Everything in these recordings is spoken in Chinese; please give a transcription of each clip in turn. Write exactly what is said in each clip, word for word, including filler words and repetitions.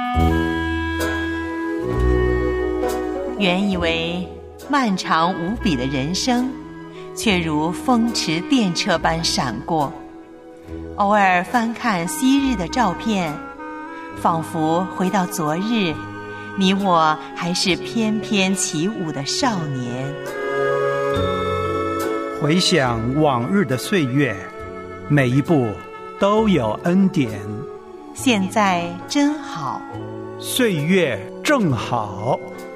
原以为漫长无比的人生，却如风驰电掣般闪过。偶尔翻看昔日的照片，仿佛回到昨日，你我还是翩翩起舞的少年。 回想往日的岁月，每一步都有恩典。 现在真好， 岁月正好。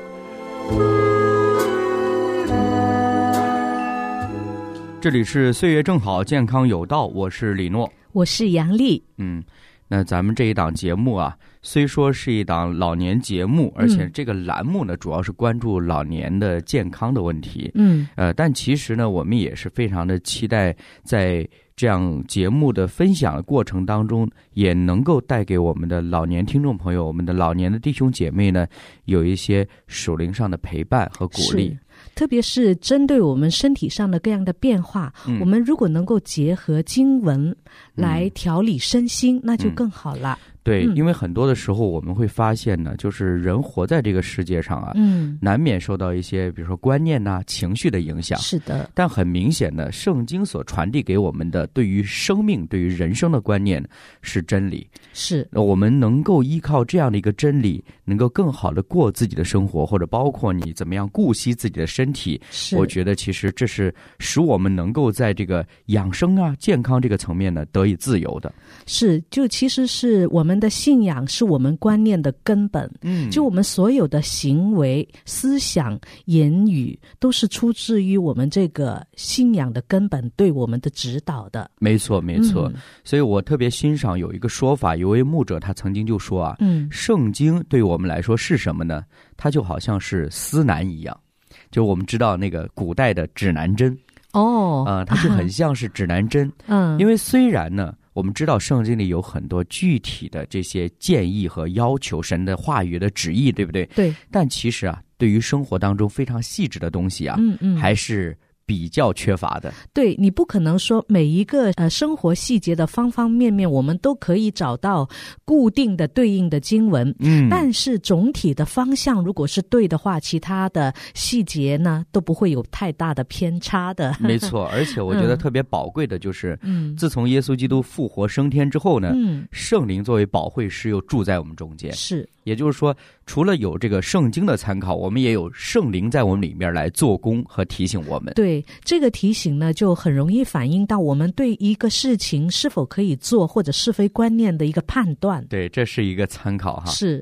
这里是岁月正好，健康有道，我是李诺， 我是杨丽。 嗯，那咱们这一档节目啊，虽说是一档老年节目，而且这个栏目呢，主要是关注老年的健康的问题。嗯，呃，但其实呢，我们也是非常的期待，在这样节目的分享的过程当中，也能够带给我们的老年听众朋友、我们的老年的弟兄姐妹呢，有一些属灵上的陪伴和鼓励。 特别是针对我们身体上的各样的变化、嗯、我们如果能够结合经文来调理身心、嗯、那就更好了。 对、嗯，因为很多的时候我们会发现呢，就是人活在这个世界上啊，嗯，难免受到一些比如说观念呐、情绪的影响。 是的， 但很明显的，圣经所传递给我们的对于生命、对于人生的观念是真理。 是， 我们能够依靠这样的一个真理，能够更好的过自己的生活，或者包括你怎么样顾惜自己的身体。是，我觉得其实这是使我们能够在这个养生啊、健康这个层面呢得以自由的。 是，就其实是我们的信仰是我们观念的根本。嗯，就我们所有的行为、思想、言语都是出自于我们这个信仰的根本对我们的指导的。 没错没错、嗯、所以我特别欣赏有一个说法，有位牧者他曾经就说啊，嗯，圣经对我们来说是什么呢？它就好像是司南一样，就我们知道那个古代的指南针哦，呃，它就很像是指南针。嗯，因为虽然呢我们知道圣经里有很多具体的这些建议和要求，神的话语的旨意，对不对？对。但其实啊，对于生活当中非常细致的东西啊，嗯嗯，还是比较缺乏的。 对，你不可能说每一个呃生活细节的方方面面我们都可以找到固定的对应的经文，嗯，但是总体的方向如果是对的话，其他的细节呢都不会有太大的偏差的。 没错，而且我觉得特别宝贵的就是、嗯、自从耶稣基督复活升天之后呢、嗯、圣灵作为保惠师又住在我们中间。是，也就是说除了有这个圣经的参考，我们也有圣灵在我们里面来做工和提醒我们。 对，这个提醒呢就很容易反映到我们对一个事情是否可以做或者是非观念的一个判断。 对，这是一个参考哈。 是。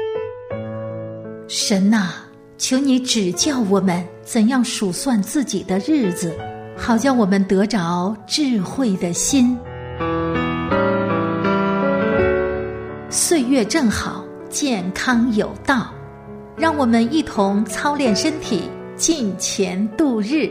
神啊，求你指教我们怎样数算自己的日子，好叫我们得着智慧的心。岁月正好，健康有道，让我们一同操练身体，敬虔度日。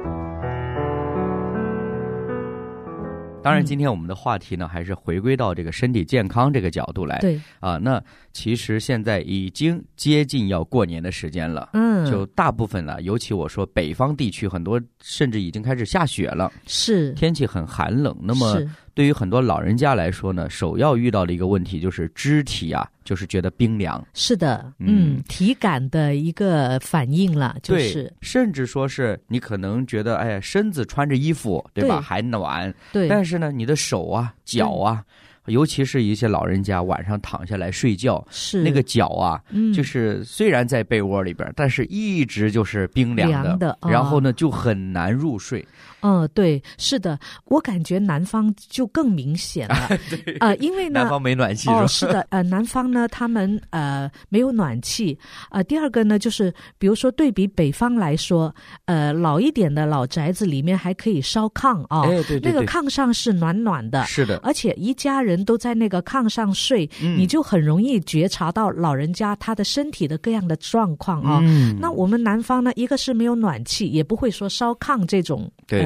当然今天我们的话题呢还是回归到这个身体健康这个角度来。对啊，那其实现在已经接近要过年的时间了，嗯，就大部分了，尤其我说北方地区很多甚至已经开始下雪了，是天气很寒冷。那么对于很多老人家来说呢，首要遇到的一个问题就是肢体啊，就是觉得冰凉。是的， 嗯，嗯体感的一个反应了，就是对，甚至说是你可能觉得哎，身子穿着衣服对吧，对还暖，对，但是呢你的手啊脚啊，尤其是一些老人家晚上躺下来睡觉，是那个脚啊、嗯、就是虽然在被窝里边，但是一直就是冰凉的，凉的、哦、然后呢就很难入睡。 嗯，对，是的，我感觉南方就更明显了。对，呃，因为呢， 南方没暖气。 哦，是的，呃，南方呢，他们呃没有暖气。呃，第二个呢，就是比如说对比北方来说，呃，老一点的老宅子里面还可以烧炕啊、哦，哎，对对对，那个炕上是暖暖的，是的，而且一家人都在那个炕上睡，嗯、你就很容易觉察到老人家他的身体的各样的状况啊、哦。嗯，那我们南方呢，一个是没有暖气，也不会说烧炕这种。对。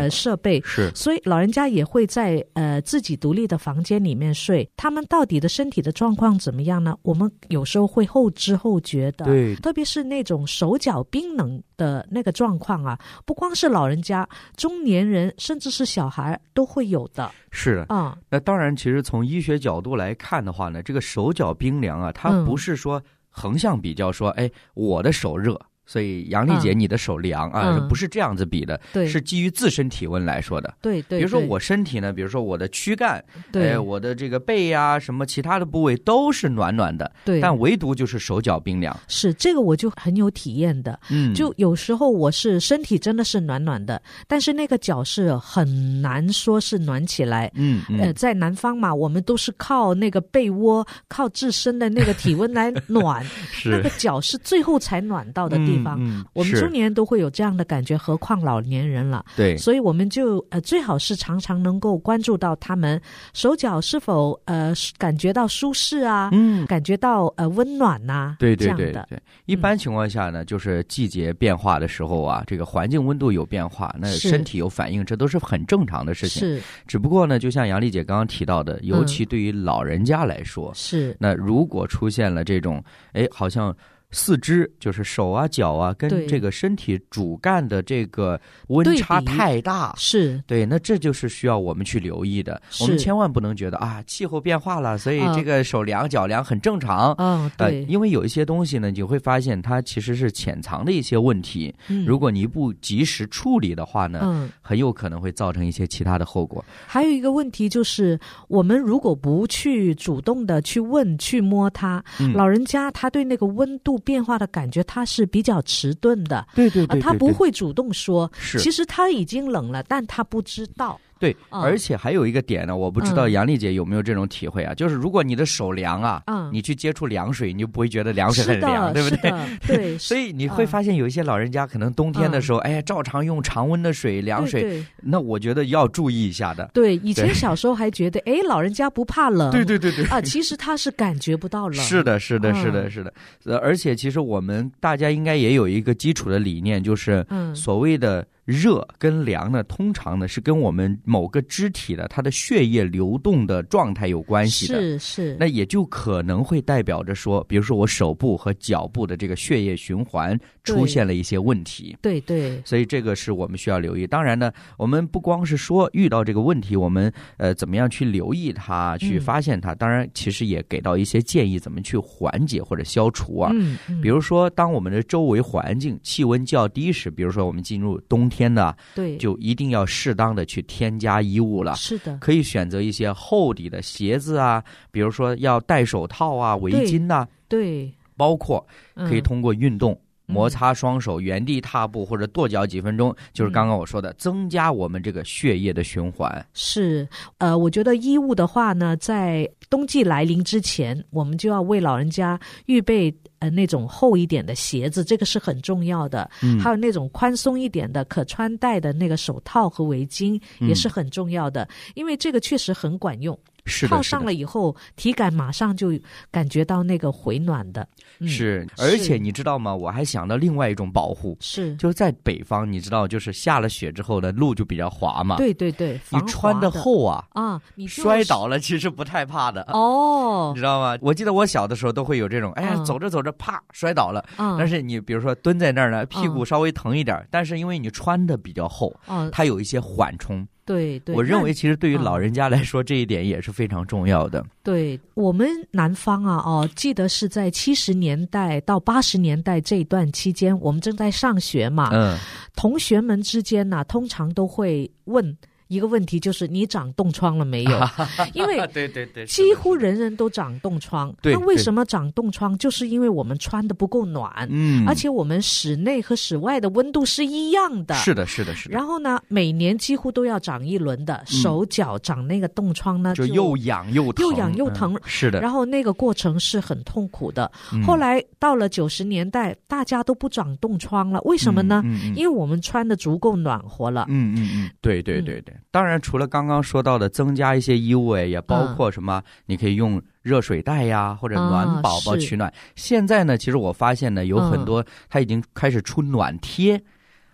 呃设备， 是， 所以老人家也会在呃自己独立的房间里面睡。他们到底的身体的状况怎么样呢？我们有时候会后知后觉的， 对， 特别是那种手脚冰冷的那个状况啊，不光是老人家，中年人甚至是小孩都会有的。 是的啊、嗯，那当然，其实从医学角度来看的话呢，这个手脚冰凉啊，它不是说横向比较说，哎，我的手热，所以杨丽姐你的手凉、嗯、啊、嗯，不是这样子比的， 对， 是基于自身体温来说的。 对 对, 对， 比如说我身体呢，比如说我的躯干，对、哎，我的这个背呀、啊，什么其他的部位都是暖暖的， 对， 但唯独就是手脚冰凉。 是这个我就很有体验的，嗯，就有时候我是身体真的是暖暖的，但是那个脚是很难说是暖起来， 嗯，嗯呃，在南方嘛，我们都是靠那个被窝，靠自身的那个体温来暖， 是那个脚是最后才暖到的地方。 嗯嗯、 我们中年人都会有这样的感觉，何况老年人了。 对， 所以我们就呃最好是常常能够关注到他们手脚是否呃感觉到舒适啊，嗯，感觉到呃温暖呐、啊， 对对对对对。一般情况下呢、嗯，就是季节变化的时候啊，这个环境温度有变化，那身体有反应，这都是很正常的事情。 是， 只不过呢，就像杨丽姐刚刚提到的，尤其对于老人家来说， 嗯、是， 那如果出现了这种，哎，好像。四肢就是手啊脚啊跟这个身体主干的这个温差太大， 是对，那这就是需要我们去留意的。我们千万不能觉得啊气候变化了，所以这个手凉脚凉很正常。 嗯，对、呃， 因为有一些东西呢，你会发现它其实是潜藏的一些问题。嗯，如果你不及时处理的话呢，嗯，很有可能会造成一些其他的后果。 还有一个问题就是，我们如果不去主动的去问去摸它，嗯、老人家他对那个温度变化的感觉他是比较迟钝的， 对对 对, 对, 对、呃， 他不会主动说， 是其实他已经冷了，但他不知道。 对、嗯，而且还有一个点呢，我不知道杨丽姐有没有这种体会啊？嗯、就是如果你的手凉啊，嗯，你去接触凉水，你就不会觉得凉水很凉，对不对？ 对， 所以你会发现有一些老人家可能冬天的时候，嗯、哎呀，照常用常温的水、凉水， 对对， 那我觉得要注意一下的。 对，以前小时候还觉得，哎，老人家不怕冷， 对对对对， 啊，其实他是感觉不到冷。 是的，是的，是的，是的。呃，而且其实我们大家应该也有一个基础的理念，就是所谓的。热跟凉呢，通常呢是跟我们某个肢体的它的血液流动的状态有关系的， 是是。 那也就可能会代表着说，比如说我手部和脚部的这个血液循环出现了一些问题， 对 对, 对。 所以这个是我们需要留意。当然呢，我们不光是说遇到这个问题，我们呃怎么样去留意它，去发现它。嗯、当然，其实也给到一些建议，怎么去缓解或者消除啊。 嗯嗯。 比如说，当我们的周围环境气温较低时，比如说我们进入冬天呢， 对， 就一定要适当的去添加衣物了。 是的， 可以选择一些厚底的鞋子啊，比如说要戴手套啊、围巾呐、啊， 对， 包括可以通过运动。嗯摩擦双手，原地踏步或者跺脚几分钟，就是刚刚我说的，嗯、增加我们这个血液的循环。 是，呃，我觉得衣物的话呢，在冬季来临之前，我们就要为老人家预备呃那种厚一点的鞋子，这个是很重要的。嗯，还有那种宽松一点的可穿戴的那个手套和围巾也是很重要的，嗯、因为这个确实很管用。 是的， 套上了以后，体感马上就感觉到那个回暖的。 嗯、是，而且你知道吗？我还想到另外一种保护， 是就是在北方，你知道，就是下了雪之后的路就比较滑嘛。 对对对， 你穿的厚啊啊，你摔倒了其实不太怕的哦， 你知道吗？我记得我小的时候都会有这种，哎呀，嗯、走着走着啪摔倒了，嗯、但是你比如说蹲在那儿呢，屁股稍微疼一点，嗯、但是因为你穿的比较厚，嗯、它有一些缓冲。 对对， 我认为其实对于老人家来说，嗯、这一点也是非常重要的。 对，我们南方啊，哦，记得是在七十年代到八十年代这一段期间，我们正在上学嘛，嗯，同学们之间呢、啊，通常都会问一个问题，就是你长冻疮了没有？因为对对对， 几乎人人都长冻疮。那为什么长冻疮？就是因为我们穿的不够暖，嗯，而且我们室内和室外的温度是一样的。 是的，是的，是的。 然后呢，每年几乎都要长一轮的，手脚长那个冻疮呢， 就又痒又疼， 又痒又疼。 嗯、是的。 然后那个过程是很痛苦的。嗯、后来到了九十年代，大家都不长冻疮了，为什么呢？嗯嗯嗯、因为我们穿的足够暖和了。 嗯嗯嗯，对对对对。嗯当然，除了刚刚说到的增加一些衣物，也包括什么？你可以用热水袋呀，或者暖宝宝取暖。啊、现在呢，其实我发现呢，有很多它已经开始出暖贴。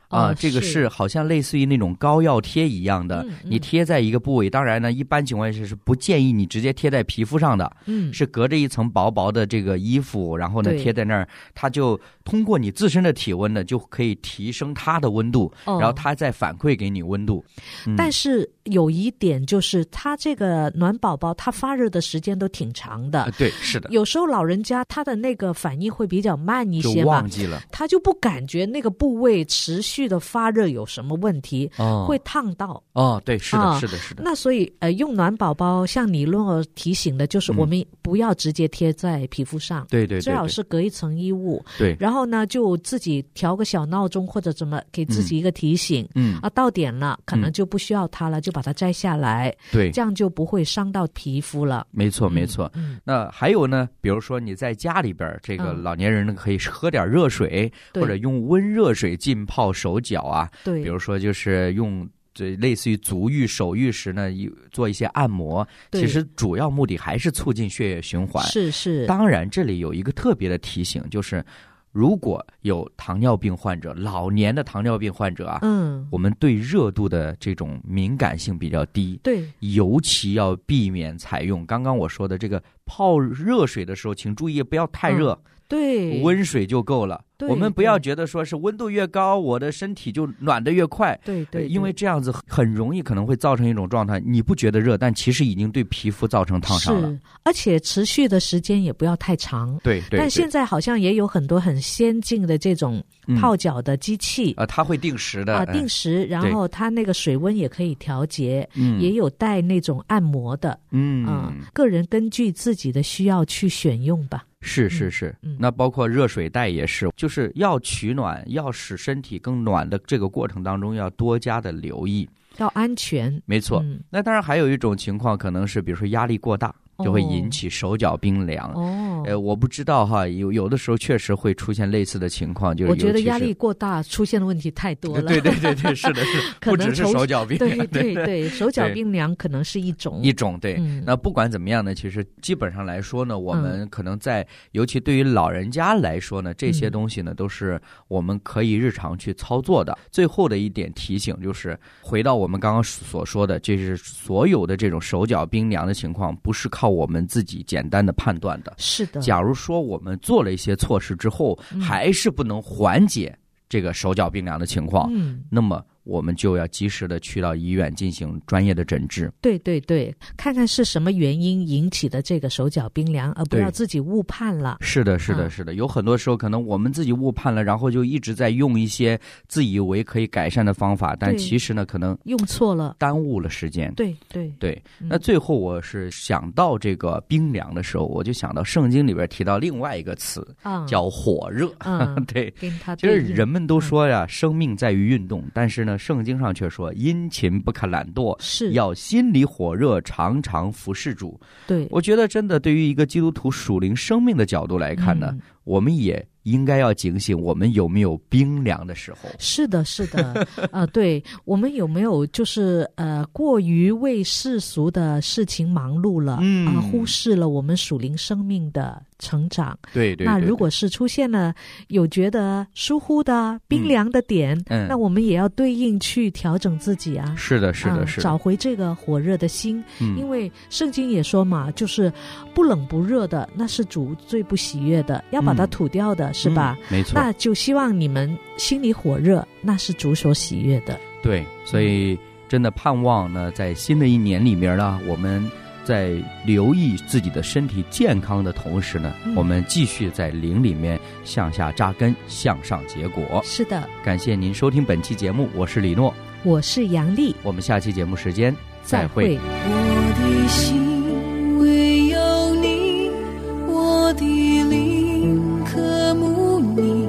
啊，这个是好像类似于那种膏药贴一样的，嗯嗯、你贴在一个部位，当然呢，一般情况下是不建议你直接贴在皮肤上的，嗯，是隔着一层薄薄的这个衣服，然后呢贴在那儿，它就通过你自身的体温呢，就可以提升它的温度，哦、然后它再反馈给你温度。 嗯、但是有一点就是，它这个暖宝宝它发热的时间都挺长的， 呃、对，是的。 有时候老人家他的那个反应会比较慢一些嘛， 就忘记了， 他就不感觉那个部位持续的发热有什么问题，哦、会烫到。 哦，对，是的，啊、是的，是的。 那所以呃，用暖宝宝，像你论提醒的，就是我们不要直接贴在皮肤上， 对对对， 最好是隔一层衣物。 对， 然后呢，就自己调个小闹钟或者怎么，给自己一个提醒。嗯啊，到点了，可能就不需要它了，嗯、就把它摘下来。 对， 这样就不会伤到皮肤了。 没错，没错。嗯，那还有呢，比如说你在家里边，这个老年人呢可以喝点热水，嗯、或者用温热水浸泡手脚啊。 对， 比如说就是用。这类似于足浴、手浴时呢，做一些按摩，其实主要目的还是促进血液循环。 是是。 当然，这里有一个特别的提醒，就是如果有糖尿病患者、老年的糖尿病患者啊，嗯，我们对热度的这种敏感性比较低， 对， 尤其要避免采用刚刚我说的这个泡热水的时候，请注意不要太热。嗯， 对， 温水就够了。我们不要觉得说是温度越高，我的身体就暖得越快。 对 对, 对， 因为这样子很容易可能会造成一种状态，你不觉得热，但其实已经对皮肤造成烫伤了。 是，而且持续的时间也不要太长。 对 对, 对。 但现在好像也有很多很先进的这种泡脚的机器。 啊、嗯呃，它会定时的。 啊、呃，定时，然后它那个水温也可以调节，嗯，也有带那种按摩的。嗯啊、呃，个人根据自己的需要去选用吧。 是是是、嗯嗯，那包括热水袋也是，就是要取暖，要使身体更暖的这个过程当中，要多加的留意， 要安全。 没错、嗯。那当然还有一种情况，可能是比如说压力过大，就会引起手脚冰凉。哦，呃，我不知道哈，有有的时候确实会出现类似的情况，就是我觉得压力过大出现的问题太多了。 对对对对，是的是，不只是手脚冰凉。 对对 对, 对，手脚冰凉可能是一种一种对、嗯。那不管怎么样呢，其实基本上来说呢，我们可能在、嗯、尤其对于老人家来说呢，这些东西呢、嗯、都是我们可以日常去操作的。最后的一点提醒就是，回到我们刚刚所说的，就是所有的这种手脚冰凉的情况，不是靠我们自己简单的判断的。 是的。 假如说我们做了一些措施之后、嗯、还是不能缓解这个手脚冰凉的情况、嗯、那么我们就要及时的去到医院进行专业的诊治。 对对对，看看是什么原因引起的这个手脚冰凉，而不要自己误判了。 是的是的是的、嗯、有很多时候可能我们自己误判了，然后就一直在用一些自以为可以改善的方法，但其实呢可能用错了， 耽误了时间。 对对对、嗯、那最后我是想到这个冰凉的时候，我就想到圣经里边提到另外一个词、嗯、叫火热、嗯、对，其实人们都说呀、嗯、生命在于运动，但是呢圣经上却说殷勤不可懒惰， 是要心里火热，常常服侍主。 对， 我觉得真的对于一个基督徒属灵生命的角度来看呢、嗯、我们也应该要警醒，我们有没有冰凉的时候。 是的是的呃，对，我们有没有就是呃过于为世俗的事情忙碌了，嗯啊、呃，忽视了我们属灵生命的成长。 对 对, 对, 对， 那如果是出现了有觉得疏忽的冰凉的点、嗯、那我们也要对应去调整自己啊。 是的是的是的、呃、找回这个火热的心、嗯、因为圣经也说嘛，就是不冷不热的，那是主最不喜悦的，要把它吐掉的、嗯、是吧、 嗯、没错。 那就希望你们心里火热，那是主所喜悦的。 对，所以真的盼望呢，在新的一年里面呢，我们在留意自己的身体健康的同时呢、嗯、我们继续在灵里面向下扎根，向上结果。 是的， 感谢您收听本期节目，我是李诺， 我是杨丽， 我们下期节目时间再会。 我的心唯有你，我的灵渴慕你，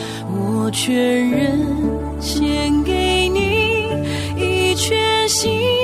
我全人献给你，一全心